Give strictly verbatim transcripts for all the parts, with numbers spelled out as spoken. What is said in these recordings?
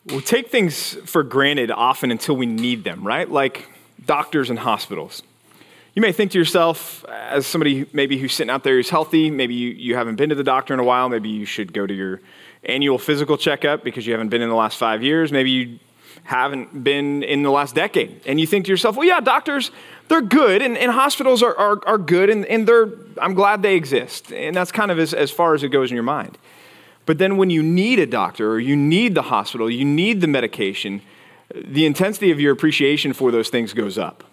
We take things for granted often until we need them, right? Like doctors and hospitals. You may think to yourself, as somebody maybe who's sitting out there who's healthy, maybe you, you haven't been to the doctor in a while, maybe you should go to your annual physical checkup because you haven't been in the last five years, maybe you haven't been in the last decade. And you think to yourself, well, yeah, doctors, they're good, and, and hospitals are, are, are good, and, and they're, I'm glad they exist. And that's kind of as, as far as it goes in your mind. But then when you need a doctor or you need the hospital, you need the medication, the intensity of your appreciation for those things goes up.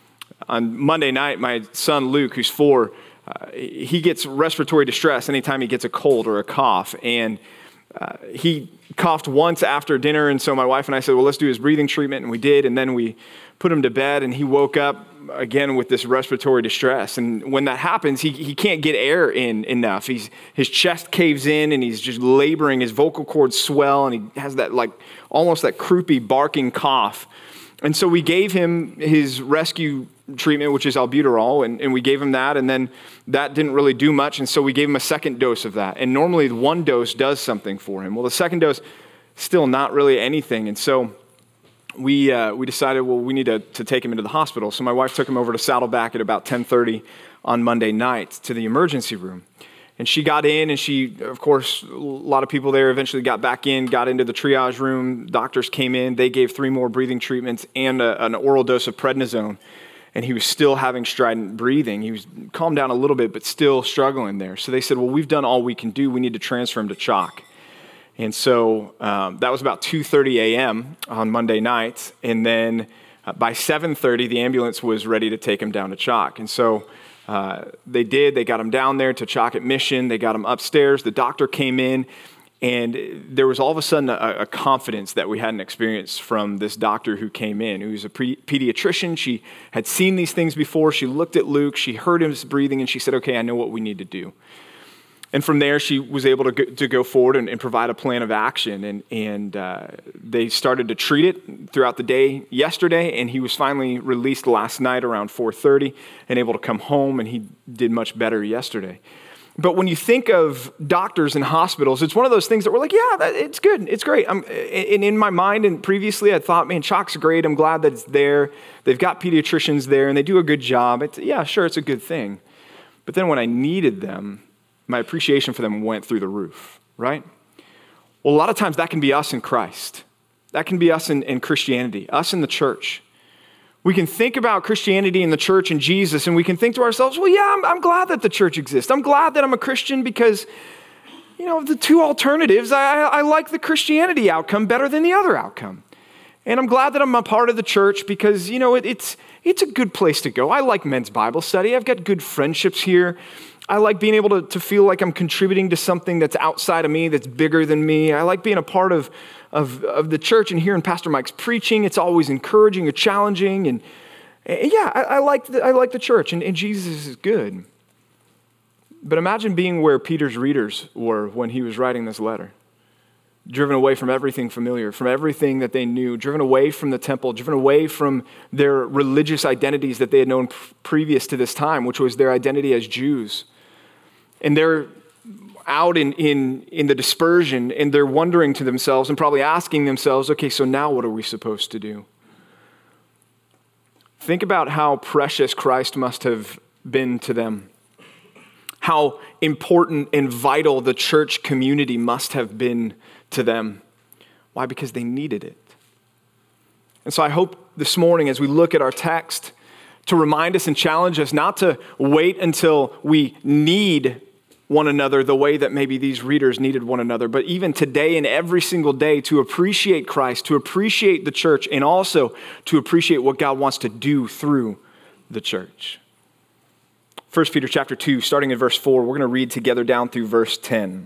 On Monday night, my son Luke, who's four, uh, he gets respiratory distress anytime he gets a cold or a cough. And uh, he coughed once after dinner, and so my wife and I said, well, let's do his breathing treatment, and we did. And then we put him to bed, and he woke up again with this respiratory distress. And when that happens, he he can't get air in enough. He's his chest caves in, and he's just laboring. His vocal cords swell, and he has that like almost that croupy barking cough. And so we gave him his rescue treatment, which is albuterol, and, and we gave him that, and then that didn't really do much, and so we gave him a second dose of that. And normally one dose does something for him. Well, the second dose, still not really anything. And so we uh, we decided, well, we need to, to take him into the hospital. So my wife took him over to Saddleback at about ten thirty on Monday night to the emergency room. And she got in, and she, of course, a lot of people there eventually got back in, got into the triage room. Doctors came in. They gave three more breathing treatments and a, an oral dose of prednisone. And he was still having strident breathing. He was calmed down a little bit, but still struggling there. So they said, well, we've done all we can do. We need to transfer him to CHOC. And so um, that was about two thirty a.m. on Monday night. And then uh, by seven thirty, the ambulance was ready to take him down to CHOC. And so uh, they did. They got him down there to CHOC Admission. They got him upstairs. The doctor came in. And there was all of a sudden a, a confidence that we hadn't experienced from this doctor who came in, who's a pre- pediatrician. She had seen these things before. She looked at Luke. She heard his breathing, and she said, okay, I know what we need to do. And from there, she was able to go, to go forward and, and provide a plan of action. And, and uh, they started to treat it throughout the day yesterday, and he was finally released last night around four thirty and able to come home, and he did much better yesterday. But when you think of doctors and hospitals, it's one of those things that we're like, yeah, that, it's good. It's great. I'm, and in my mind, and previously I thought, man, CHOC's great. I'm glad that it's there. They've got pediatricians there, and they do a good job. It's, yeah, sure, it's a good thing. But then when I needed them, my appreciation for them went through the roof, right? Well, a lot of times that can be us in Christ. That can be us in, in Christianity, us in the church. We can think about Christianity and the church and Jesus, and we can think to ourselves, well, yeah, I'm, I'm glad that the church exists. I'm glad that I'm a Christian because, you know, the two alternatives, I, I like the Christianity outcome better than the other outcome. And I'm glad that I'm a part of the church because, you know, it, it's it's a good place to go. I like men's Bible study. I've got good friendships here. I like being able to, to feel like I'm contributing to something that's outside of me, that's bigger than me. I like being a part of, of, of the church and hearing Pastor Mike's preaching. It's always encouraging or challenging. And, and yeah, I, I, like the, I like the church, and, and Jesus is good. But imagine being where Peter's readers were when he was writing this letter. Driven away from everything familiar, from everything that they knew, driven away from the temple, driven away from their religious identities that they had known pr- previous to this time, which was their identity as Jews. And they're out in, in, in the dispersion, and they're wondering to themselves and probably asking themselves, okay, so now what are we supposed to do? Think about how precious Christ must have been to them. How important and vital the church community must have been to them. Why? Because they needed it. And so I hope this morning as we look at our text to remind us and challenge us not to wait until we need one another the way that maybe these readers needed one another, but even today and every single day to appreciate Christ, to appreciate the church, and also to appreciate what God wants to do through the church. First Peter chapter two, starting in verse four, we're going to read together down through verse ten.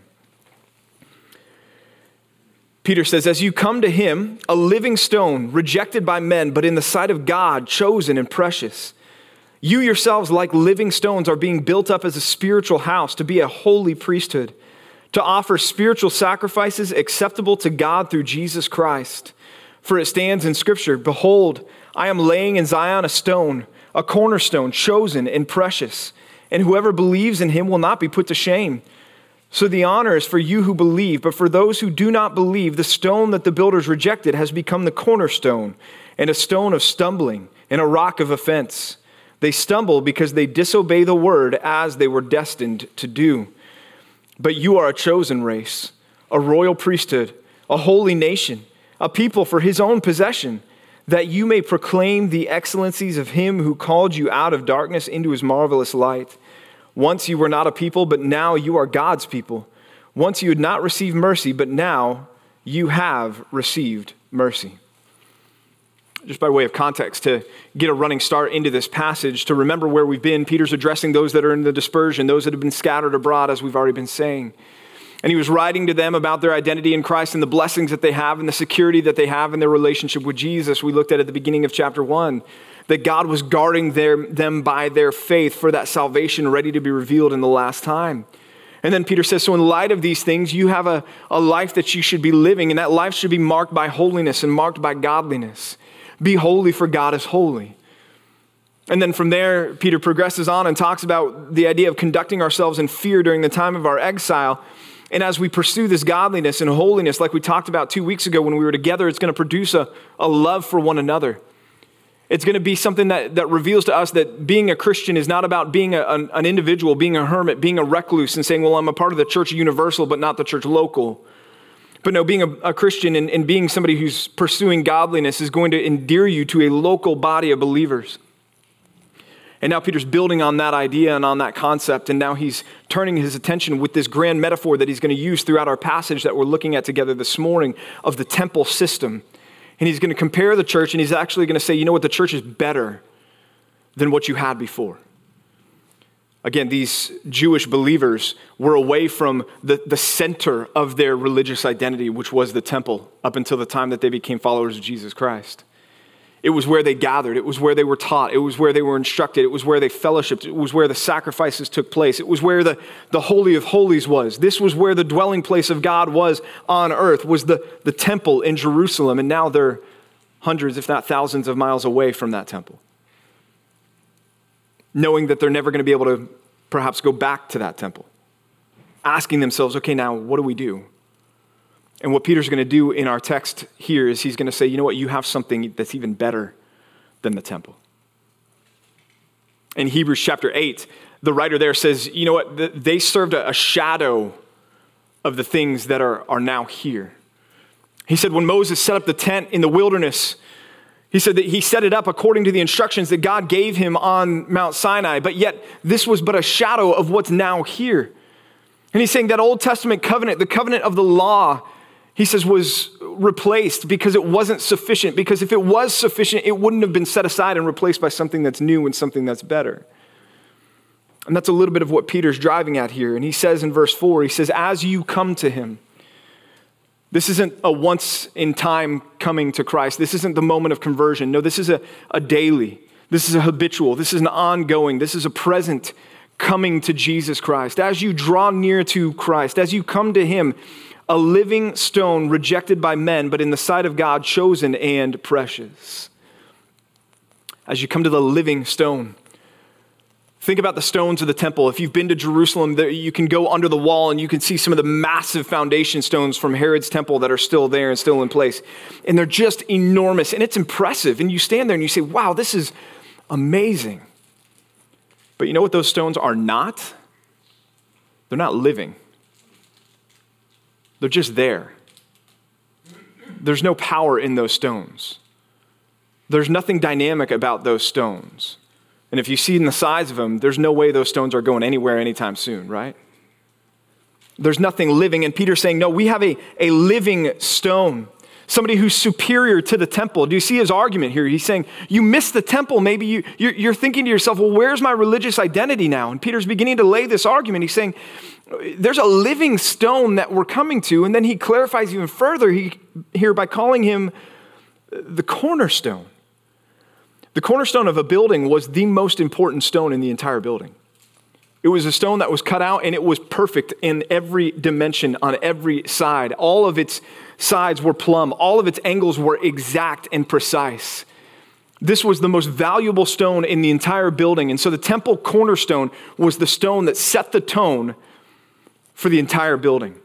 Peter says, as you come to him, a living stone, rejected by men, but in the sight of God, chosen and precious. You yourselves, like living stones, are being built up as a spiritual house to be a holy priesthood, to offer spiritual sacrifices acceptable to God through Jesus Christ. For it stands in Scripture, behold, I am laying in Zion a stone, a cornerstone, chosen and precious, and whoever believes in him will not be put to shame. So the honor is for you who believe, but for those who do not believe, the stone that the builders rejected has become the cornerstone, and a stone of stumbling, and a rock of offense. They stumble because they disobey the word as they were destined to do. But you are a chosen race, a royal priesthood, a holy nation, a people for his own possession, that you may proclaim the excellencies of him who called you out of darkness into his marvelous light. Once you were not a people, but now you are God's people. Once you had not received mercy, but now you have received mercy. Just by way of context, to get a running start into this passage, to remember where we've been, Peter's addressing those that are in the dispersion, those that have been scattered abroad, as we've already been saying. And he was writing to them about their identity in Christ and the blessings that they have and the security that they have in their relationship with Jesus. We looked at at the beginning of chapter one, that God was guarding their, them by their faith for that salvation ready to be revealed in the last time. And then Peter says, so in light of these things, you have a, a life that you should be living, and that life should be marked by holiness and marked by godliness. Be holy, for God is holy. And then from there, Peter progresses on and talks about the idea of conducting ourselves in fear during the time of our exile. And as we pursue this godliness and holiness, like we talked about two weeks ago when we were together, it's going to produce a, a love for one another. It's going to be something that, that reveals to us that being a Christian is not about being a, an, an individual, being a hermit, being a recluse, and saying, well, I'm a part of the church universal, but not the church local. But no, being a, a Christian and, and being somebody who's pursuing godliness is going to endear you to a local body of believers. And now Peter's building on that idea and on that concept, and now he's turning his attention with this grand metaphor that he's going to use throughout our passage that we're looking at together this morning of the temple system. And he's going to compare the church, and he's actually going to say, you know what, the church is better than what you had before. Again, these Jewish believers were away from the, the center of their religious identity, which was the temple, up until the time that they became followers of Jesus Christ. It was where they gathered. It was where they were taught. It was where they were instructed. It was where they fellowshiped. It was where the sacrifices took place. It was where the, the Holy of Holies was. This was where the dwelling place of God was on earth, was the, the temple in Jerusalem. And now they're hundreds, if not thousands of miles away from that temple, knowing that they're never going to be able to perhaps go back to that temple, asking themselves, okay, now what do we do? And what Peter's going to do in our text here is he's going to say, you know what, you have something that's even better than the temple. In Hebrews chapter eight, the writer there says, you know what, they served a shadow of the things that are, are now here. He said when Moses set up the tent in the wilderness, he said that he set it up according to the instructions that God gave him on Mount Sinai, but yet this was but a shadow of what's now here. And he's saying that Old Testament covenant, the covenant of the law, he says, was replaced because it wasn't sufficient. Because if it was sufficient, it wouldn't have been set aside and replaced by something that's new and something that's better. And that's a little bit of what Peter's driving at here. And he says in verse four, he says, as you come to him. This isn't a once in time coming to Christ. This isn't the moment of conversion. No, this is a, a daily. This is a habitual. This is an ongoing. This is a present coming to Jesus Christ. As you draw near to Christ, as you come to him, a living stone rejected by men, but in the sight of God, chosen and precious. As you come to the living stone, think about the stones of the temple. If you've been to Jerusalem, you can go under the wall and you can see some of the massive foundation stones from Herod's temple that are still there and still in place. And they're just enormous and it's impressive. And you stand there and you say, wow, this is amazing. But you know what those stones are not? They're not living. They're just there. There's no power in those stones. There's nothing dynamic about those stones. And if you see in the size of them, there's no way those stones are going anywhere anytime soon, right? There's nothing living. And Peter's saying, no, we have a, a living stone, somebody who's superior to the temple. Do you see his argument here? He's saying, you missed the temple. Maybe you, you're, you're thinking to yourself, well, where's my religious identity now? And Peter's beginning to lay this argument. He's saying, there's a living stone that we're coming to. And then he clarifies even further he, here by calling him the cornerstone. The cornerstone of a building was the most important stone in the entire building. It was a stone that was cut out and it was perfect in every dimension on every side. All of its sides were plumb. All of its angles were exact and precise. This was the most valuable stone in the entire building. And so the temple cornerstone was the stone that set the tone for the entire building.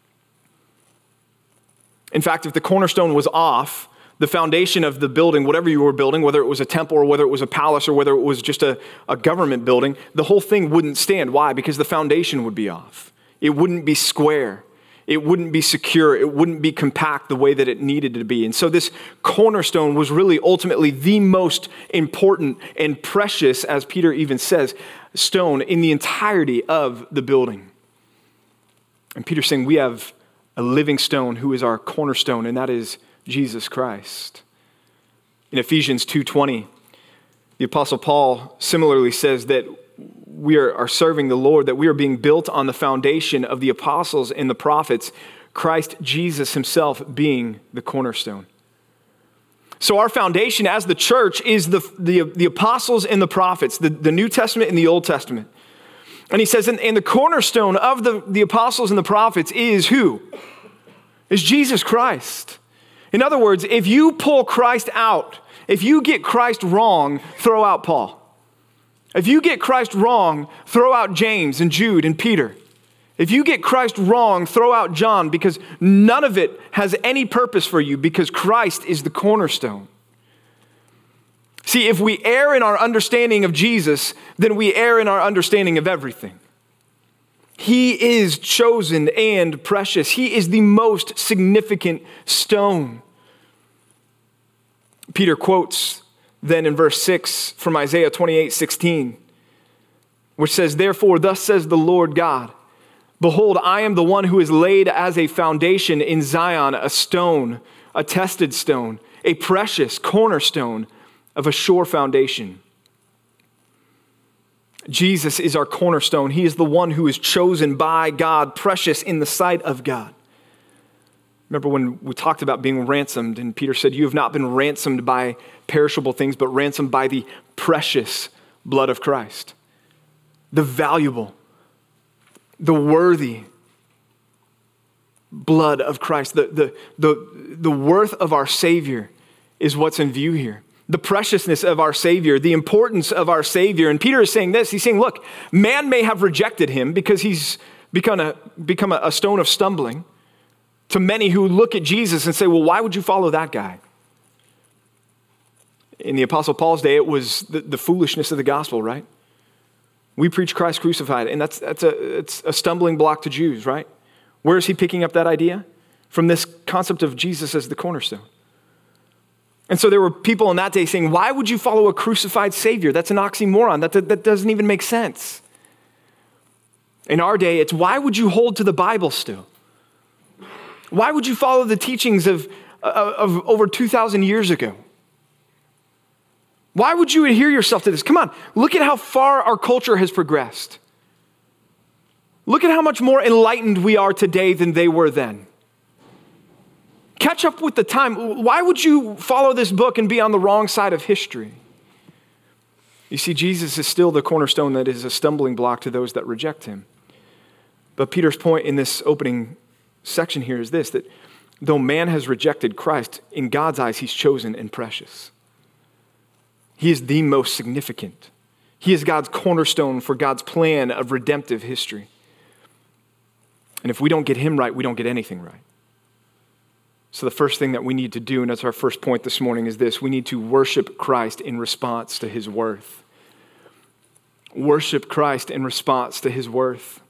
In fact, if the cornerstone was off, the foundation of the building, whatever you were building, whether it was a temple or whether it was a palace or whether it was just a, a government building, the whole thing wouldn't stand. Why? Because the foundation would be off. It wouldn't be square. It wouldn't be secure. It wouldn't be compact the way that it needed to be. And so this cornerstone was really ultimately the most important and precious, as Peter even says, stone in the entirety of the building. And Peter's saying we have a living stone who is our cornerstone, and that is Jesus Christ. In Ephesians two twenty, the Apostle Paul similarly says that we are, are serving the Lord, that we are being built on the foundation of the apostles and the prophets, Christ Jesus himself being the cornerstone. So our foundation as the church is the, the, the apostles and the prophets, the, the New Testament and the Old Testament. And he says, and, and the cornerstone of the, the apostles and the prophets is who? Is Jesus Christ. In other words, if you pull Christ out, if you get Christ wrong, throw out Paul. If you get Christ wrong, throw out James and Jude and Peter. If you get Christ wrong, throw out John, because none of it has any purpose for you, because Christ is the cornerstone. See, if we err in our understanding of Jesus, then we err in our understanding of everything. He is chosen and precious. He is the most significant stone. Peter quotes then in verse six from Isaiah twenty-eight sixteen, which says, "Therefore, thus says the Lord God, behold, I am the one who is laid as a foundation in Zion, a stone, a tested stone, a precious cornerstone of a sure foundation." Jesus is our cornerstone. He is the one who is chosen by God, precious in the sight of God. Remember when we talked about being ransomed, and Peter said, you have not been ransomed by perishable things, but ransomed by the precious blood of Christ. The valuable, the worthy blood of Christ. The, the, the, the worth of our Savior is what's in view here. The preciousness of our Savior, the importance of our Savior. And Peter is saying this, he's saying, look, man may have rejected him because he's become a, become a stone of stumbling to many who look at Jesus and say, well, why would you follow that guy? In the Apostle Paul's day, it was the, the foolishness of the gospel, right? We preach Christ crucified, and that's, that's a, it's a stumbling block to Jews, right? Where is he picking up that idea? From this concept of Jesus as the cornerstone. And so there were people in that day saying, why would you follow a crucified Savior? That's an oxymoron. That, that, that doesn't even make sense. In our day, it's why would you hold to the Bible still? Why would you follow the teachings of, of, of over two thousand years ago? Why would you adhere yourself to this? Come on, look at how far our culture has progressed. Look at how much more enlightened we are today than they were then. Catch up with the time. Why would you follow this book and be on the wrong side of history? You see, Jesus is still the cornerstone that is a stumbling block to those that reject him. But Peter's point in this opening section here is this, that though man has rejected Christ, in God's eyes, he's chosen and precious. He is the most significant. He is God's cornerstone for God's plan of redemptive history. And if we don't get him right, we don't get anything right. So the first thing that we need to do, and that's our first point this morning, is this. We need to worship Christ in response to his worth. Worship Christ in response to his worth.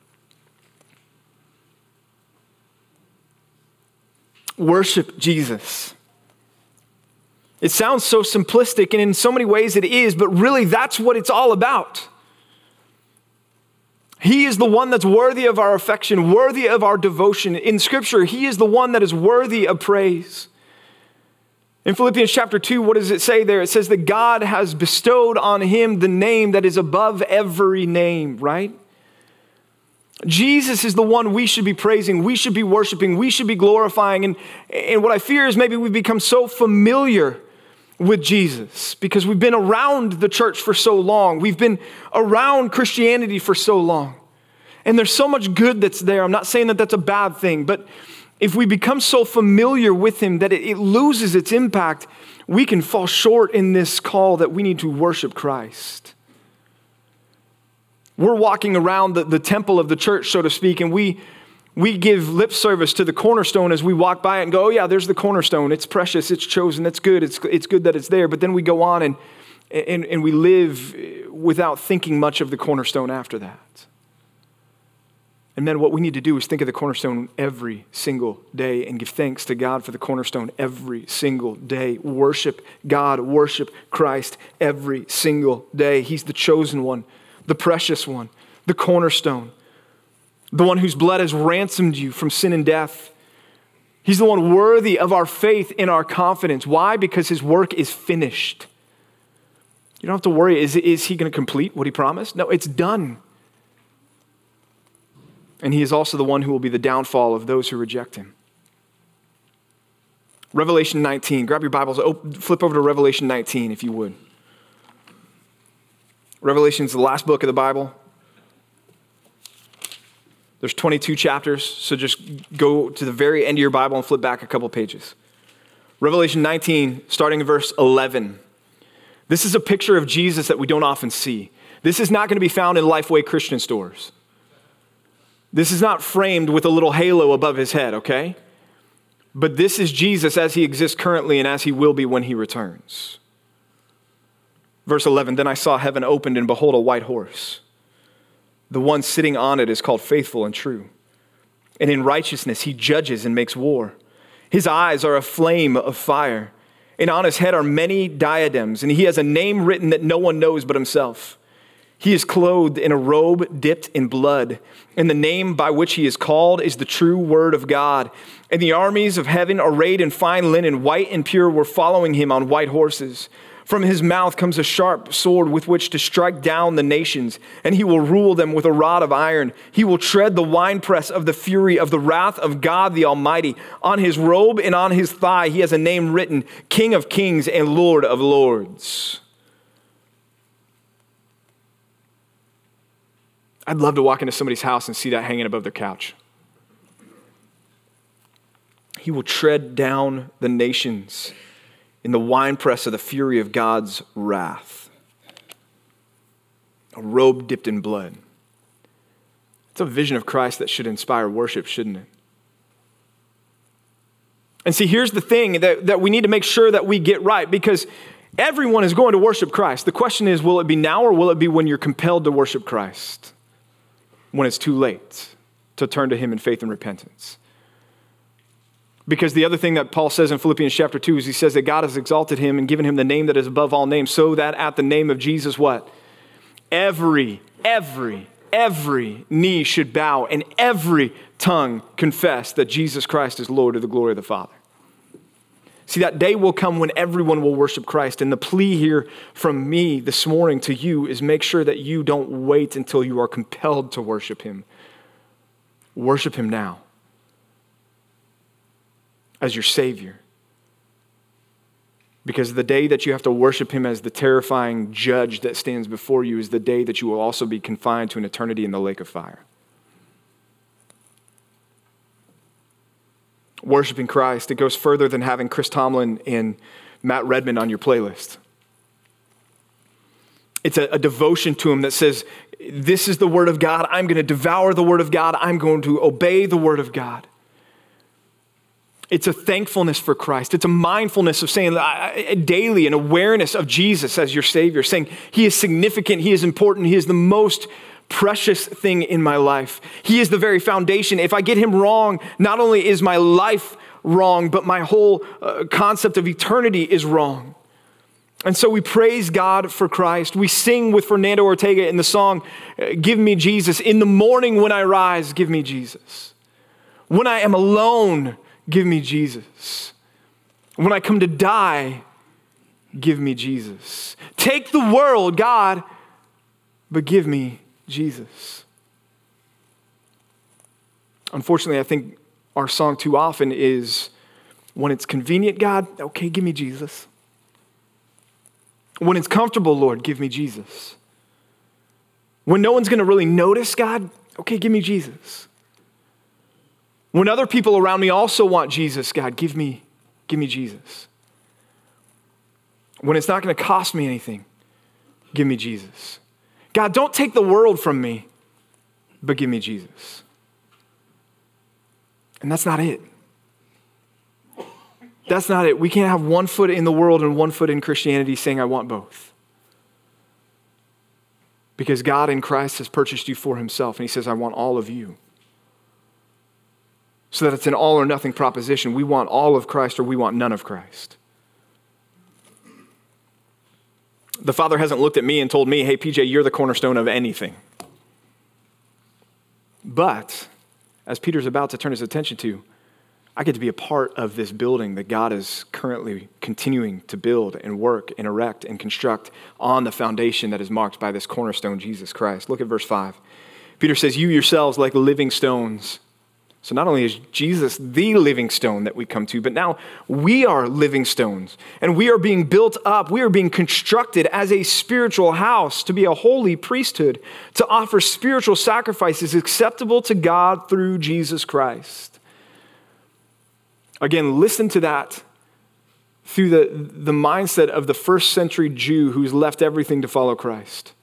Worship Jesus. It sounds so simplistic, and in so many ways it is, but really that's what it's all about. He is the one that's worthy of our affection, worthy of our devotion. In Scripture, he is the one that is worthy of praise. In Philippians chapter two, what does it say there? It says that God has bestowed on him the name that is above every name, right? Jesus is the one we should be praising, we should be worshiping, we should be glorifying. And, and what I fear is maybe we've become so familiar with Jesus because we've been around the church for so long. We've been around Christianity for so long. And there's so much good that's there. I'm not saying that that's a bad thing, but if we become so familiar with him that it, it loses its impact, we can fall short in this call that we need to worship Christ. We're walking around the, the temple of the church, so to speak, and we we give lip service to the cornerstone as we walk by it and go, oh yeah, there's the cornerstone. It's precious, it's chosen, it's good, it's it's good that it's there. But then we go on and and, and we live without thinking much of the cornerstone after that. And then what we need to do is think of the cornerstone every single day and give thanks to God for the cornerstone every single day. Worship God, worship Christ every single day. He's the chosen one, the precious one, the cornerstone, the one whose blood has ransomed you from sin and death. He's the one worthy of our faith and our confidence. Why? Because his work is finished. You don't have to worry, is, is he going to complete what he promised? No, it's done. And he is also the one who will be the downfall of those who reject him. Revelation nineteen, grab your Bibles, open, flip over to Revelation nineteen if you would. Revelation is the last book of the Bible. There's twenty-two chapters, so just go to the very end of your Bible and flip back a couple pages. Revelation nineteen, starting in verse eleven. This is a picture of Jesus that we don't often see. This is not going to be found in Lifeway Christian stores. This is not framed with a little halo above his head, okay? But this is Jesus as he exists currently and as he will be when he returns. Verse eleven, then I saw heaven opened and behold a white horse. The one sitting on it is called Faithful and True. And in righteousness he judges and makes war. His eyes are a flame of fire. And on his head are many diadems. And he has a name written that no one knows but himself. He is clothed in a robe dipped in blood. And the name by which he is called is the true word of God. And the armies of heaven, arrayed in fine linen, white and pure, were following him on white horses. From his mouth comes a sharp sword with which to strike down the nations, and he will rule them with a rod of iron. He will tread the winepress of the fury of the wrath of God the Almighty. On his robe and on his thigh he has a name written, King of Kings and Lord of Lords. I'd love to walk into somebody's house and see that hanging above their couch. He will tread down the nations in the winepress of the fury of God's wrath. A robe dipped in blood. It's a vision of Christ that should inspire worship, shouldn't it? And see, here's the thing that, that we need to make sure that we get right, because everyone is going to worship Christ. The question is, will it be now or will it be when you're compelled to worship Christ? When it's too late to turn to him in faith and repentance. Because the other thing that Paul says in Philippians chapter two is he says that God has exalted him and given him the name that is above all names, so that at the name of Jesus, what? Every, every, every knee should bow and every tongue confess that Jesus Christ is Lord, to the glory of the Father. See, that day will come when everyone will worship Christ. And the plea here from me this morning to you is make sure that you don't wait until you are compelled to worship him. Worship him now as your Savior. Because the day that you have to worship him as the terrifying judge that stands before you is the day that you will also be confined to an eternity in the lake of fire. Worshiping Christ, it goes further than having Chris Tomlin and Matt Redman on your playlist. It's a, a devotion to him that says, this is the word of God. I'm going to devour the word of God. I'm going to obey the word of God. It's a thankfulness for Christ. It's a mindfulness of saying uh, daily an awareness of Jesus as your Savior, saying he is significant, he is important, he is the most precious thing in my life. He is the very foundation. If I get him wrong, not only is my life wrong, but my whole uh, concept of eternity is wrong. And so we praise God for Christ. We sing with Fernando Ortega in the song, Give Me Jesus. In the morning when I rise, give me Jesus. When I am alone, give me Jesus. When I come to die, give me Jesus. Take the world, God, but give me Jesus. Unfortunately, I think our song too often is, when it's convenient, God, okay, give me Jesus. When it's comfortable, Lord, give me Jesus. When no one's going to really notice, God, okay, give me Jesus. When other people around me also want Jesus, God, give me, give me Jesus. When it's not going to cost me anything, give me Jesus. God, don't take the world from me, but give me Jesus. And that's not it. That's not it. We can't have one foot in the world and one foot in Christianity saying, I want both. Because God in Christ has purchased you for himself, and he says, I want all of you. So that it's an all or nothing proposition. We want all of Christ or we want none of Christ. The Father hasn't looked at me and told me, hey, P J, you're the cornerstone of anything. But, as Peter's about to turn his attention to, I get to be a part of this building that God is currently continuing to build and work and erect and construct on the foundation that is marked by this cornerstone, Jesus Christ. Look at verse five. Peter says, you yourselves like living stones. So not only is Jesus the living stone that we come to, but now we are living stones. And we are being built up. We are being constructed as a spiritual house to be a holy priesthood, to offer spiritual sacrifices acceptable to God through Jesus Christ. Again, listen to that through the, the mindset of the first century Jew who's left everything to follow Christ.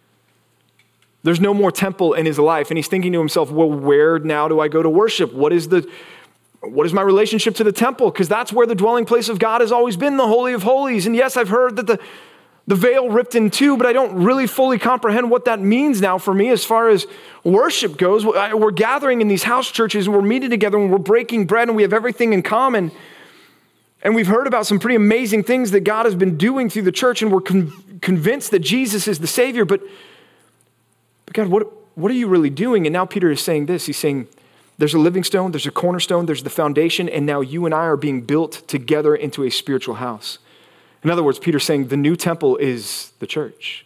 There's no more temple in his life, and he's thinking to himself, well, where now do I go to worship? What is the, what is my relationship to the temple? Because that's where the dwelling place of God has always been, the Holy of Holies. And yes, I've heard that the, the veil ripped in two, but I don't really fully comprehend what that means now for me as far as worship goes. We're gathering in these house churches, and we're meeting together, and we're breaking bread, and we have everything in common. And we've heard about some pretty amazing things that God has been doing through the church, and we're con- convinced that Jesus is the Savior, but But God, what, what are you really doing? And now Peter is saying this. He's saying there's a living stone, there's a cornerstone, there's the foundation, and now you and I are being built together into a spiritual house. In other words, Peter's saying the new temple is the church.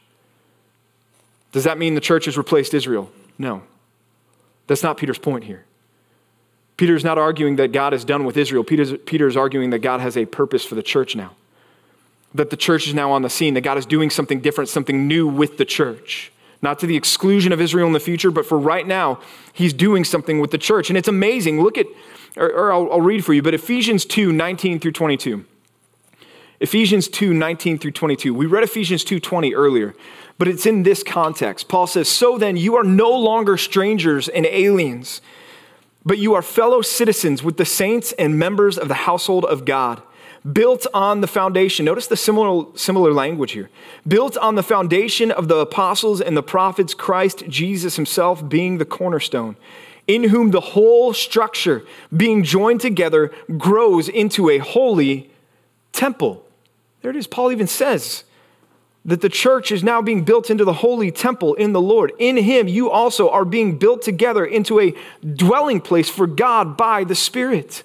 Does that mean the church has replaced Israel? No. That's not Peter's point here. Peter's not arguing that God is done with Israel. Peter's, Peter is arguing that God has a purpose for the church now. That the church is now on the scene, that God is doing something different, something new with the church. Not to the exclusion of Israel in the future, but for right now, he's doing something with the church. And it's amazing. Look at, or, or I'll, I'll read for you, but Ephesians two, nineteen through twenty-two. Ephesians two, nineteen through twenty-two. We read Ephesians two, twenty earlier, but it's in this context. Paul says, so then you are no longer strangers and aliens, but you are fellow citizens with the saints and members of the household of God, built on the foundation. Notice the similar, similar language here. Built on the foundation of the apostles and the prophets, Christ Jesus himself being the cornerstone, in whom the whole structure being joined together grows into a holy temple. There it is. Paul even says that the church is now being built into the holy temple in the Lord. In him, you also are being built together into a dwelling place for God by the Spirit.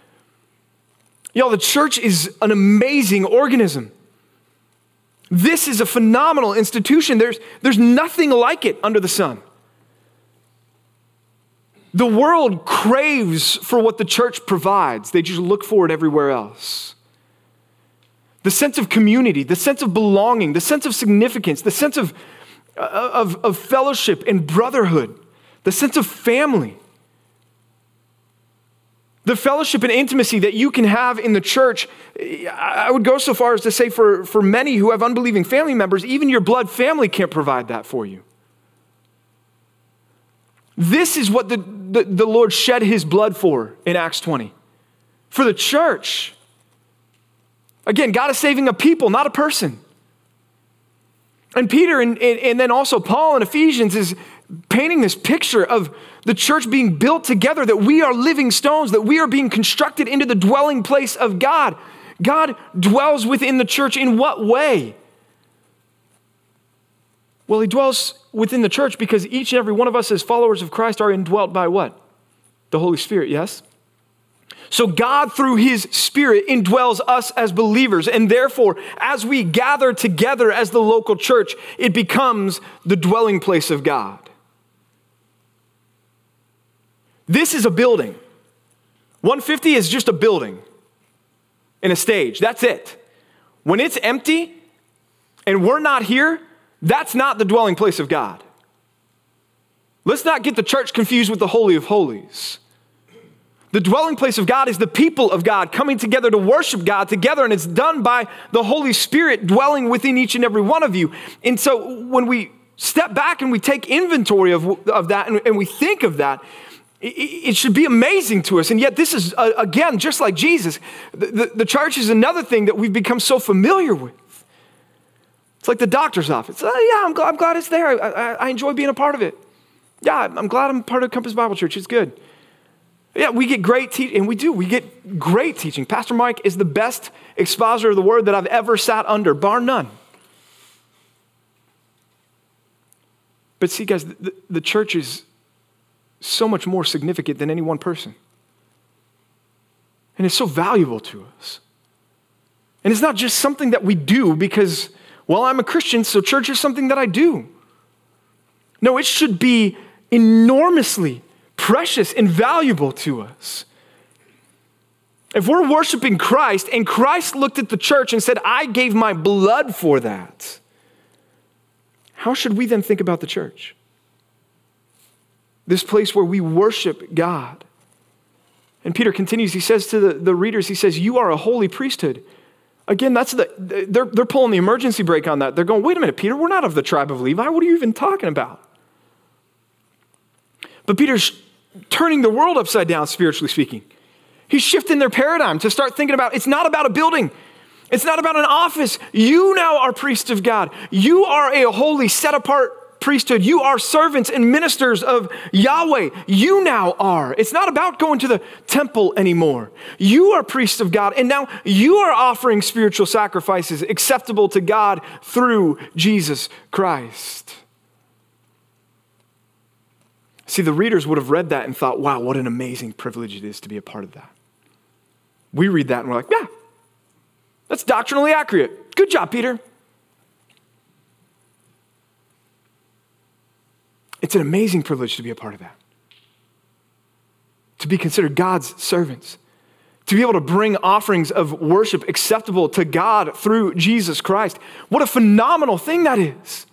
Y'all, the church is an amazing organism. This is a phenomenal institution. There's, there's nothing like it under the sun. The world craves for what the church provides. They just look for it everywhere else. The sense of community, the sense of belonging, the sense of significance, the sense of, of, of fellowship and brotherhood, the sense of family. The fellowship and intimacy that you can have in the church, I would go so far as to say for, for many who have unbelieving family members, even your blood family can't provide that for you. This is what the, the, the Lord shed his blood for in Acts twenty. For the church. Again, God is saving a people, not a person. And Peter and, and, and then also Paul in Ephesians is painting this picture of the church being built together, that we are living stones, that we are being constructed into the dwelling place of God. God dwells within the church in what way? Well, he dwells within the church because each and every one of us as followers of Christ are indwelt by what? The Holy Spirit, yes? So God, through his Spirit, indwells us as believers. And therefore, as we gather together as the local church, it becomes the dwelling place of God. This is a building. one fifty is just a building and a stage. That's it. When it's empty and we're not here, that's not the dwelling place of God. Let's not get the church confused with the Holy of Holies. The dwelling place of God is the people of God coming together to worship God together, and it's done by the Holy Spirit dwelling within each and every one of you. And so when we step back and we take inventory of, of that and, and we think of that, it, it should be amazing to us. And yet this is, uh, again, just like Jesus, the, the, the church is another thing that we've become so familiar with. It's like the doctor's office. Oh, yeah, I'm glad, I'm glad it's there. I, I, I enjoy being a part of it. Yeah, I'm glad I'm part of Compass Bible Church. It's good. Yeah, we get great teaching, and we do. We get great teaching. Pastor Mike is the best expositor of the word that I've ever sat under, bar none. But see, guys, the, the church is so much more significant than any one person. And it's so valuable to us. And it's not just something that we do because, well, I'm a Christian, so church is something that I do. No, it should be enormously precious and valuable to us. If we're worshiping Christ and Christ looked at the church and said, I gave my blood for that, how should we then think about the church? This place where we worship God. And Peter continues, he says to the, the readers, he says, you are a holy priesthood. Again, that's the, they're, they're pulling the emergency brake on that. They're going, wait a minute, Peter, we're not of the tribe of Levi. What are you even talking about? But Peter's turning the world upside down, spiritually speaking. He's shifting their paradigm to start thinking about, it's not about a building. It's not about an office. You now are priests of God. You are a holy, set-apart priesthood. You are servants and ministers of Yahweh. You now are. It's not about going to the temple anymore. You are priests of God, and now you are offering spiritual sacrifices acceptable to God through Jesus Christ. See, the readers would have read that and thought, wow, what an amazing privilege it is to be a part of that. We read that and we're like, yeah, that's doctrinally accurate. Good job, Peter. It's an amazing privilege to be a part of that. To be considered God's servants. To be able to bring offerings of worship acceptable to God through Jesus Christ. What a phenomenal thing that is.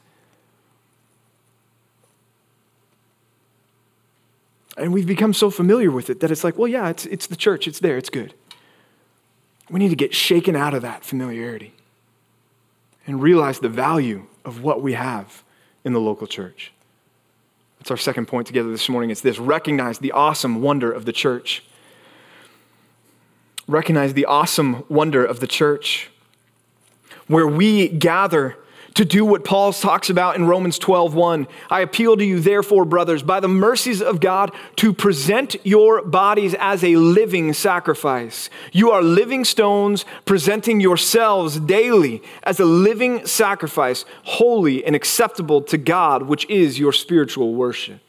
And we've become so familiar with it that it's like, well, yeah, it's, it's the church. It's there. It's good. We need to get shaken out of that familiarity and realize the value of what we have in the local church. That's our second point together this morning. It's this: recognize the awesome wonder of the church. Recognize the awesome wonder of the church, where we gather to do what Paul talks about in Romans twelve one. I appeal to you, therefore, brothers, by the mercies of God, to present your bodies as a living sacrifice. You are living stones, presenting yourselves daily as a living sacrifice, holy and acceptable to God, which is your spiritual worship.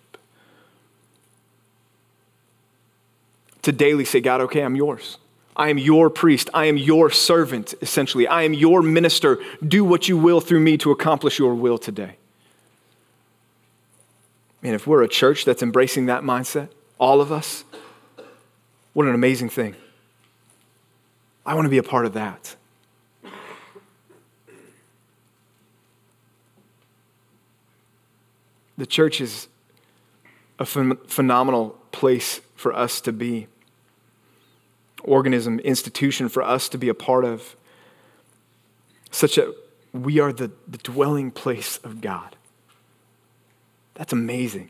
To daily say, God, okay, I'm yours. I am your priest. I am your servant, essentially. I am your minister. Do what you will through me to accomplish your will today. And if we're a church that's embracing that mindset, all of us, what an amazing thing. I want to be a part of that. The church is a ph- phenomenal place for us to be. Organism, institution for us to be a part of, such that we are the, the dwelling place of God. That's amazing.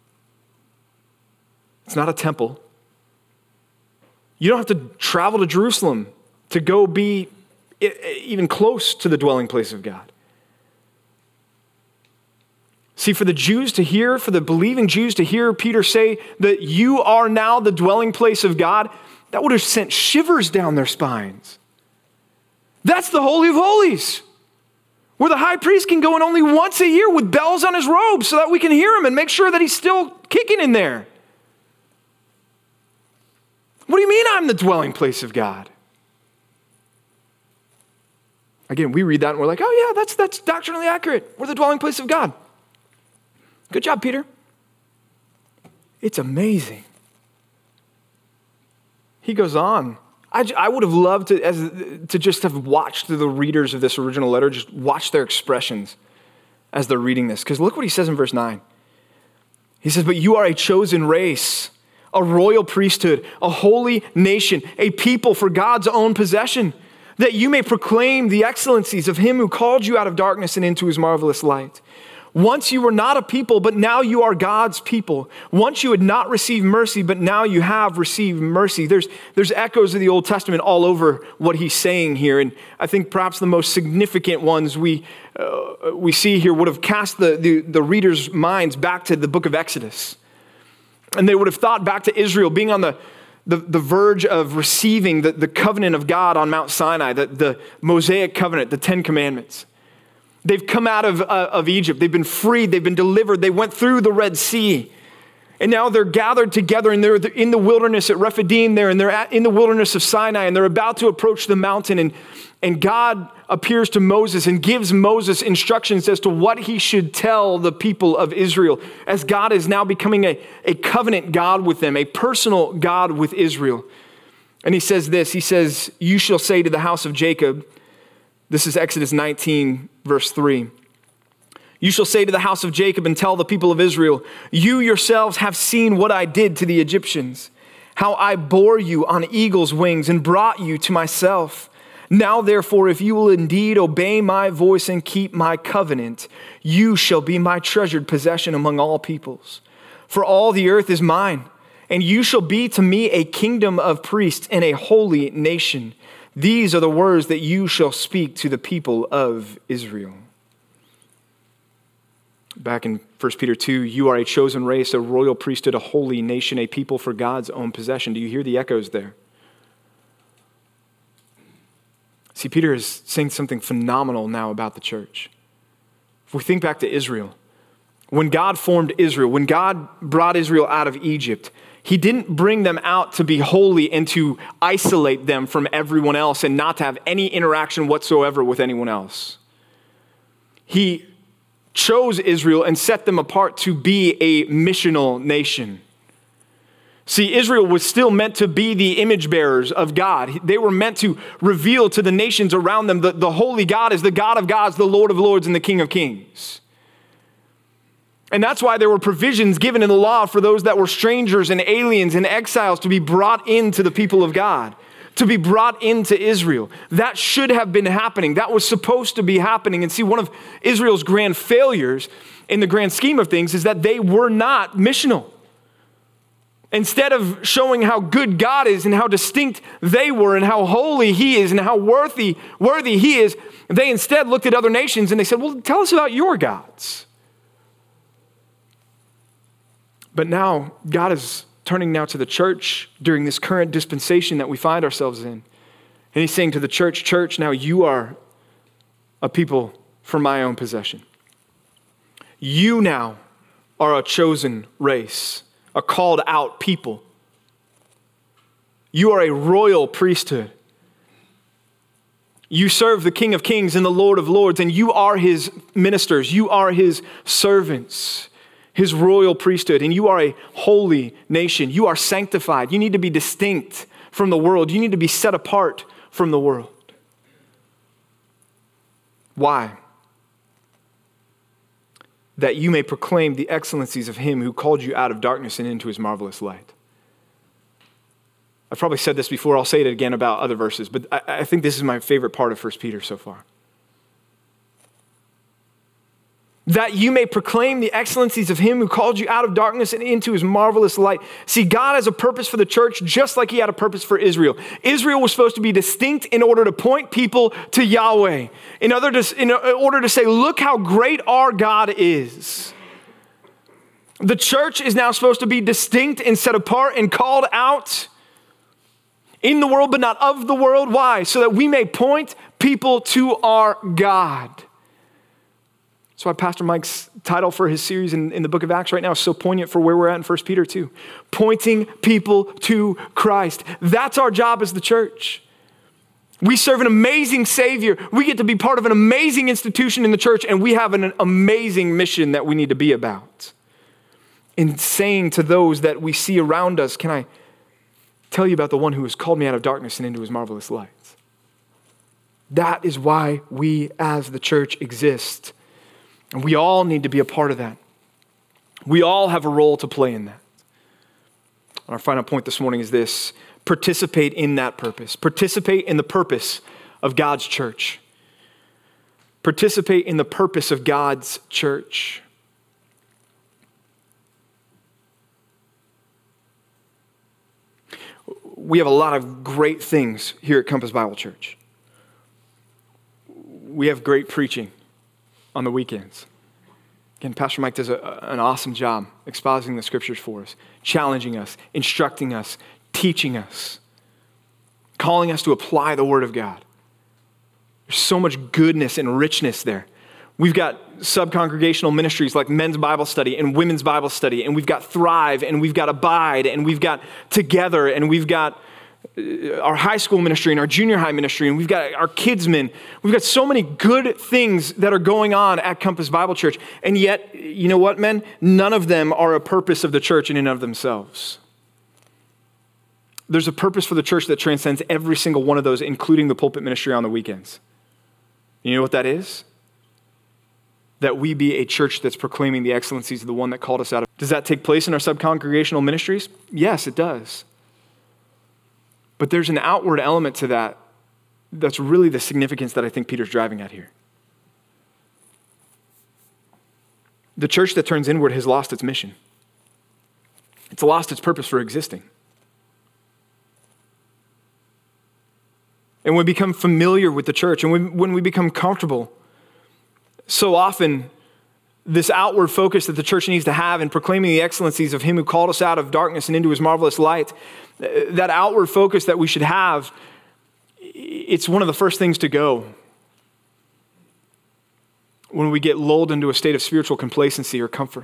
It's not a temple. You don't have to travel to Jerusalem to go be even close to the dwelling place of God. See, for the Jews to hear, for the believing Jews to hear Peter say that you are now the dwelling place of God, that would have sent shivers down their spines. That's the Holy of Holies, where the high priest can go in only once a year with bells on his robe so that we can hear him and make sure that he's still kicking in there. What do you mean I'm the dwelling place of God? Again, we read that and we're like, oh yeah, that's, that's doctrinally accurate. We're the dwelling place of God. Good job, Peter. It's amazing. He goes on. I, I would have loved to, as, to just have watched the readers of this original letter, just watch their expressions as they're reading this. Because look what he says in verse nine. He says, but you are a chosen race, a royal priesthood, a holy nation, a people for God's own possession, that you may proclaim the excellencies of him who called you out of darkness and into his marvelous light. Once you were not a people, but now you are God's people. Once you had not received mercy, but now you have received mercy. There's, there's echoes of the Old Testament all over what he's saying here. And I think perhaps the most significant ones we, uh, we see here would have cast the, the, the reader's minds back to the book of Exodus. And they would have thought back to Israel being on the, the, the verge of receiving the, the covenant of God on Mount Sinai, the, the Mosaic covenant, the Ten Commandments. They've come out of, uh, of Egypt. They've been freed. They've been delivered. They went through the Red Sea. And now they're gathered together and they're in the wilderness at Rephidim there, and they're at, in the wilderness of Sinai, and they're about to approach the mountain. And, and God appears to Moses and gives Moses instructions as to what he should tell the people of Israel, as God is now becoming a, a covenant God with them, a personal God with Israel. And he says this, he says, "You shall say to the house of Jacob," this is Exodus nineteen, verse three. "You shall say to the house of Jacob and tell the people of Israel, you yourselves have seen what I did to the Egyptians, how I bore you on eagle's wings and brought you to myself. Now therefore, if you will indeed obey my voice and keep my covenant, you shall be my treasured possession among all peoples. For all the earth is mine, and you shall be to me a kingdom of priests and a holy nation. These are the words that you shall speak to the people of Israel." Back in First Peter two, "You are a chosen race, a royal priesthood, a holy nation, a people for God's own possession." Do you hear the echoes there? See, Peter is saying something phenomenal now about the church. If we think back to Israel, when God formed Israel, when God brought Israel out of Egypt, he didn't bring them out to be holy and to isolate them from everyone else and not to have any interaction whatsoever with anyone else. He chose Israel and set them apart to be a missional nation. See, Israel was still meant to be the image bearers of God. They were meant to reveal to the nations around them that the holy God is the God of gods, the Lord of lords, and the King of kings. And that's why there were provisions given in the law for those that were strangers and aliens and exiles to be brought into the people of God, to be brought into Israel. That should have been happening. That was supposed to be happening. And see, one of Israel's grand failures in the grand scheme of things is that they were not missional. Instead of showing how good God is and how distinct they were and how holy he is and how worthy, worthy he is, they instead looked at other nations and they said, well, tell us about your gods. But now God is turning now to the church during this current dispensation that we find ourselves in. And he's saying to the church, church, now you are a people for my own possession. You now are a chosen race, a called out people. You are a royal priesthood. You serve the King of Kings and the Lord of Lords, and you are his ministers. You are his servants, his royal priesthood, and you are a holy nation. You are sanctified. You need to be distinct from the world. You need to be set apart from the world. Why? That you may proclaim the excellencies of him who called you out of darkness and into his marvelous light. I've probably said this before. I'll say it again about other verses, but I, I think this is my favorite part of First Peter so far. That you may proclaim the excellencies of him who called you out of darkness and into his marvelous light. See, God has a purpose for the church just like he had a purpose for Israel. Israel was supposed to be distinct in order to point people to Yahweh. In order to, in order to say, look how great our God is. The church is now supposed to be distinct and set apart and called out in the world, but not of the world. Why? So that we may point people to our God. That's why Pastor Mike's title for his series in, in the book of Acts right now is so poignant for where we're at in First Peter two. Pointing people to Christ. That's our job as the church. We serve an amazing Savior. We get to be part of an amazing institution in the church, and we have an amazing mission that we need to be about. In saying to those that we see around us, can I tell you about the one who has called me out of darkness and into his marvelous light? That is why we as the church exist. And we all need to be a part of that. We all have a role to play in that. Our final point this morning is this: participate in that purpose. Participate in the purpose of God's church. Participate in the purpose of God's church. We have a lot of great things here at Compass Bible Church. We have great preaching on the weekends. Again, Pastor Mike does a, an awesome job expositing the scriptures for us, challenging us, instructing us, teaching us, calling us to apply the word of God. There's so much goodness and richness there. We've got sub-congregational ministries like men's Bible study and women's Bible study, and we've got Thrive, and we've got Abide, and we've got Together, and we've got our high school ministry and our junior high ministry, and we've got our kidsmen. We've got so many good things that are going on at Compass Bible Church, and yet, you know what, men? None of them are a purpose of the church in and of themselves. There's a purpose for the church that transcends every single one of those, including the pulpit ministry on the weekends. You know what that is? That we be a church that's proclaiming the excellencies of the one that called us out of. Does that take place in our sub-congregational ministries? Yes, it does. But there's an outward element to that that's really the significance that I think Peter's driving at here. The church that turns inward has lost its mission. It's lost its purpose for existing. And when we become familiar with the church, and when, when we become comfortable, so often this outward focus that the church needs to have in proclaiming the excellencies of him who called us out of darkness and into his marvelous light, that outward focus that we should have, it's one of the first things to go when we get lulled into a state of spiritual complacency or comfort.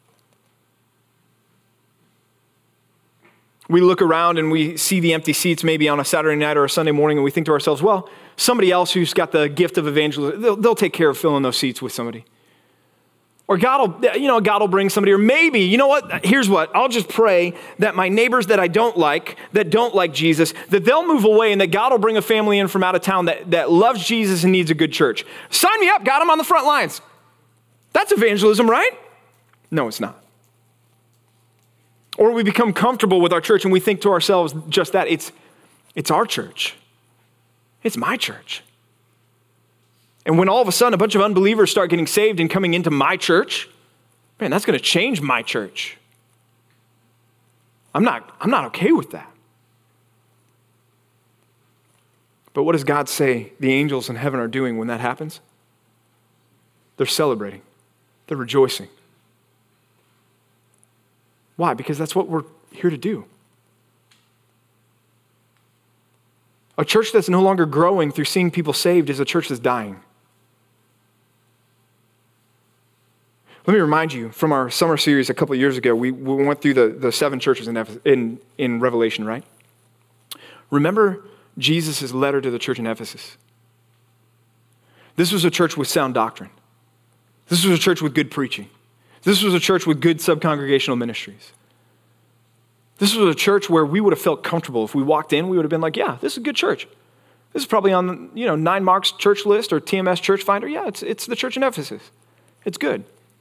We look around and we see the empty seats maybe on a Saturday night or a Sunday morning, and we think to ourselves, well, somebody else who's got the gift of evangelism, they'll, they'll take care of filling those seats with somebody. Or God will, you know, God will bring somebody, or maybe, you know what, here's what, I'll just pray that my neighbors that I don't like, that don't like Jesus, that they'll move away and that God will bring a family in from out of town that, that loves Jesus and needs a good church. Sign me up, got them on the front lines. That's evangelism, right? No, it's not. Or we become comfortable with our church and we think to ourselves just that, it's, it's our church. It's my church. And when all of a sudden a bunch of unbelievers start getting saved and coming into my church, man, that's going to change my church. I'm not, I'm not okay with that. But what does God say the angels in heaven are doing when that happens? They're celebrating. They're rejoicing. Why? Because that's what we're here to do. A church that's no longer growing through seeing people saved is a church that's dying. Let me remind you, from our summer series a couple of years ago, we, we went through the, the seven churches in, in, in Revelation, right? Remember Jesus' letter to the church in Ephesus. This was a church with sound doctrine. This was a church with good preaching. This was a church with good sub-congregational ministries. This was a church where we would have felt comfortable. If we walked in, we would have been like, yeah, this is a good church. This is probably on the, you know, Nine Marks church list or T M S church finder. Yeah, it's, it's the church in Ephesus. It's good.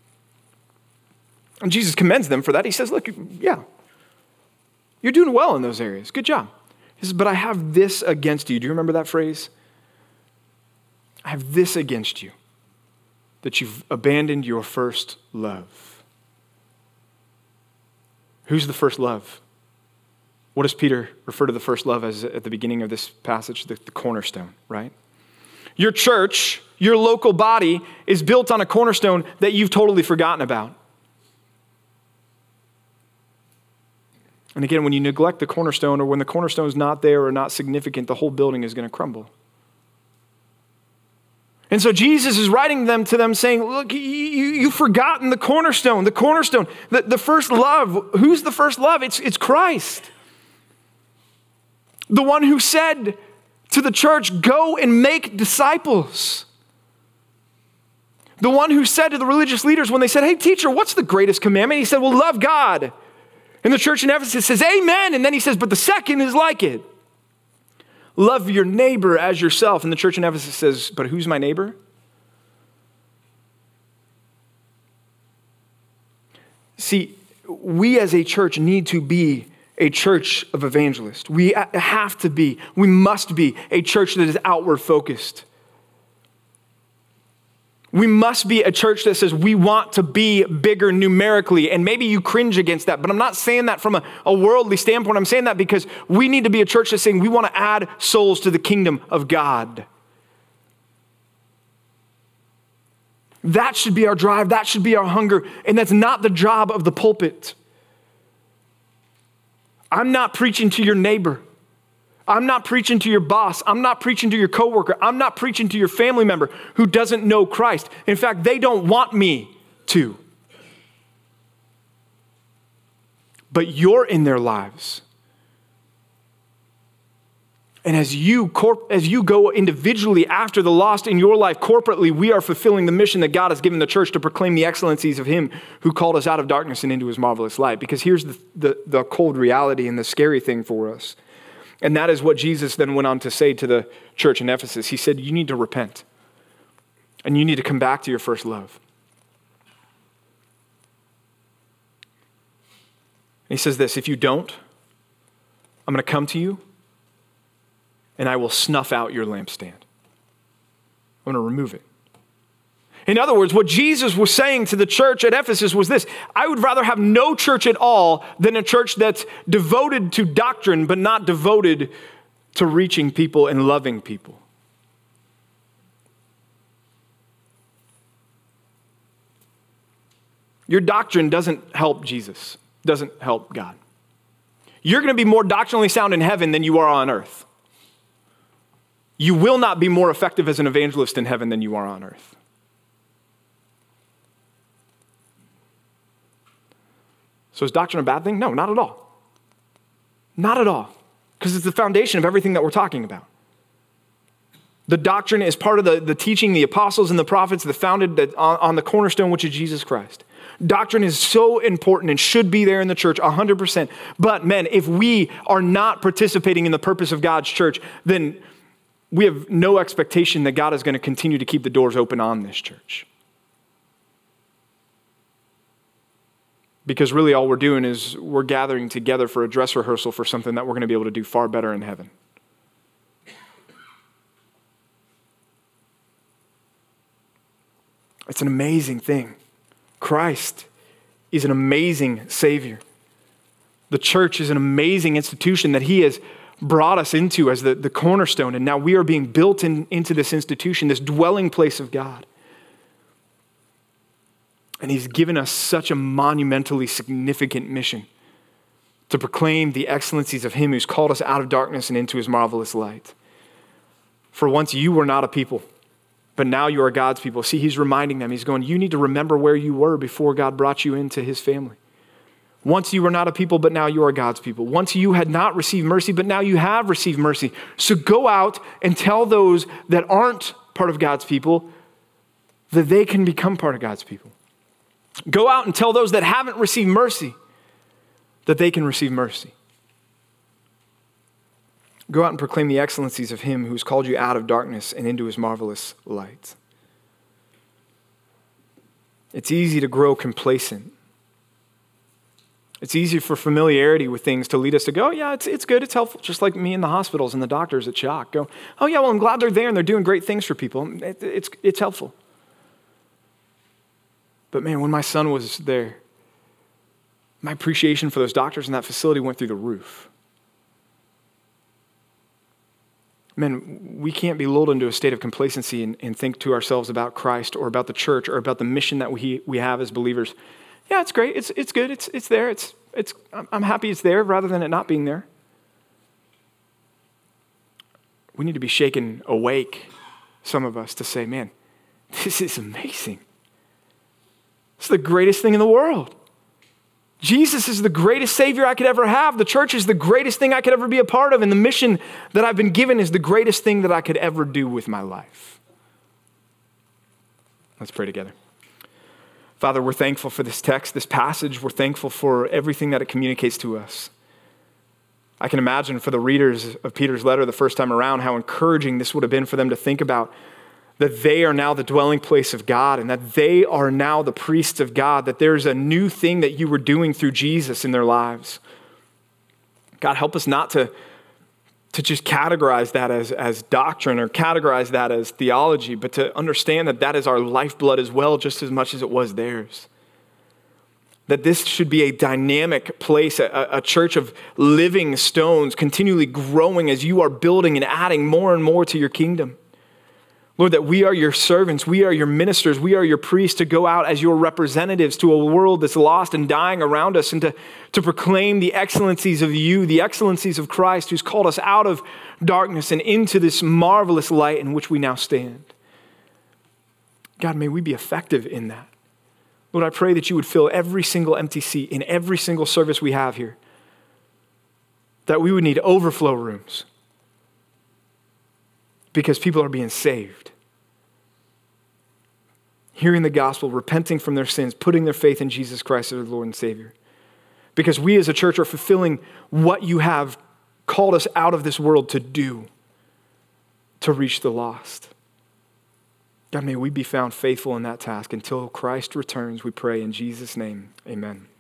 And Jesus commends them for that. He says, look, yeah, you're doing well in those areas. Good job. He says, but I have this against you. Do you remember that phrase? I have this against you, that you've abandoned your first love. Who's the first love? What does Peter refer to the first love as at the beginning of this passage? The, the cornerstone, right? Your church, your local body, is built on a cornerstone that you've totally forgotten about. And again, when you neglect the cornerstone, or when the cornerstone is not there or not significant, the whole building is going to crumble. And so Jesus is writing them to them saying, look, you, you, you've forgotten the cornerstone, the cornerstone, the, the first love. Who's the first love? It's, it's Christ. The one who said to the church, go and make disciples. The one who said to the religious leaders when they said, hey, teacher, what's the greatest commandment? He said, well, love God. And the church in Ephesus says, amen. And then he says, but the second is like it. Love your neighbor as yourself. And the church in Ephesus says, but who's my neighbor? See, we as a church need to be a church of evangelists. We have to be, we must be a church that is outward focused. We must be a church that says we want to be bigger numerically. And maybe you cringe against that, but I'm not saying that from a, a worldly standpoint. I'm saying that because we need to be a church that's saying we want to add souls to the kingdom of God. That should be our drive. That should be our hunger. And that's not the job of the pulpit. I'm not preaching to your neighbor. I'm not preaching to your boss. I'm not preaching to your coworker. I'm not preaching to your family member who doesn't know Christ. In fact, they don't want me to. But you're in their lives. And as you corp- as you go individually after the lost in your life, corporately, we are fulfilling the mission that God has given the church to proclaim the excellencies of him who called us out of darkness and into his marvelous light. Because here's the, the, the cold reality and the scary thing for us. And that is what Jesus then went on to say to the church in Ephesus. He said, you need to repent. And you need to come back to your first love. And he says this, if you don't, I'm going to come to you and I will snuff out your lampstand. I'm going to remove it. In other words, what Jesus was saying to the church at Ephesus was this: I would rather have no church at all than a church that's devoted to doctrine, but not devoted to reaching people and loving people. Your doctrine doesn't help Jesus, doesn't help God. You're going to be more doctrinally sound in heaven than you are on earth. You will not be more effective as an evangelist in heaven than you are on earth. So is doctrine a bad thing? No, not at all. Not at all. Because it's the foundation of everything that we're talking about. The doctrine is part of the, the teaching, the apostles and the prophets that founded that on, on the cornerstone, which is Jesus Christ. Doctrine is so important and should be there in the church one hundred percent. But men, if we are not participating in the purpose of God's church, then we have no expectation that God is going to continue to keep the doors open on this church. Because really all we're doing is we're gathering together for a dress rehearsal for something that we're going to be able to do far better in heaven. It's an amazing thing. Christ is an amazing Savior. The church is an amazing institution that he has brought us into as the, the cornerstone. And now we are being built in, into this institution, this dwelling place of God. And he's given us such a monumentally significant mission to proclaim the excellencies of him who's called us out of darkness and into his marvelous light. For once you were not a people, but now you are God's people. See, he's reminding them, he's going, you need to remember where you were before God brought you into his family. Once you were not a people, but now you are God's people. Once you had not received mercy, but now you have received mercy. So go out and tell those that aren't part of God's people that they can become part of God's people. Go out and tell those that haven't received mercy that they can receive mercy. Go out and proclaim the excellencies of him who's called you out of darkness and into his marvelous light. It's easy to grow complacent. It's easy for familiarity with things to lead us to go, oh, yeah, it's it's good, it's helpful. Just like me in the hospitals and the doctors at Shock. Go, oh yeah, well, I'm glad they're there and they're doing great things for people. It, it's it's helpful. But man, when my son was there, my appreciation for those doctors in that facility went through the roof. Man, we can't be lulled into a state of complacency and, and think to ourselves about Christ or about the church or about the mission that we we have as believers. Yeah, it's great. It's it's good. It's it's there. It's it's. I'm happy it's there rather than it not being there. We need to be shaken awake, some of us, to say, man, this is amazing. It's the greatest thing in the world. Jesus is the greatest Savior I could ever have. The church is the greatest thing I could ever be a part of. And the mission that I've been given is the greatest thing that I could ever do with my life. Let's pray together. Father, we're thankful for this text, this passage. We're thankful for everything that it communicates to us. I can imagine for the readers of Peter's letter the first time around how encouraging this would have been for them to think about that they are now the dwelling place of God and that they are now the priests of God, that there's a new thing that you were doing through Jesus in their lives. God, help us not to, to just categorize that as, as doctrine or categorize that as theology, but to understand that that is our lifeblood as well, just as much as it was theirs. That this should be a dynamic place, a, a church of living stones, continually growing as you are building and adding more and more to your kingdom. Lord, that we are your servants, we are your ministers, we are your priests to go out as your representatives to a world that's lost and dying around us, and to, to proclaim the excellencies of you, the excellencies of Christ, who's called us out of darkness and into this marvelous light in which we now stand. God, may we be effective in that. Lord, I pray that you would fill every single empty seat in every single service we have here, that we would need overflow rooms, because people are being saved, hearing the gospel, repenting from their sins, putting their faith in Jesus Christ as their Lord and Savior. Because we as a church are fulfilling what you have called us out of this world to do, to reach the lost. God, may we be found faithful in that task until Christ returns, we pray in Jesus' name, amen.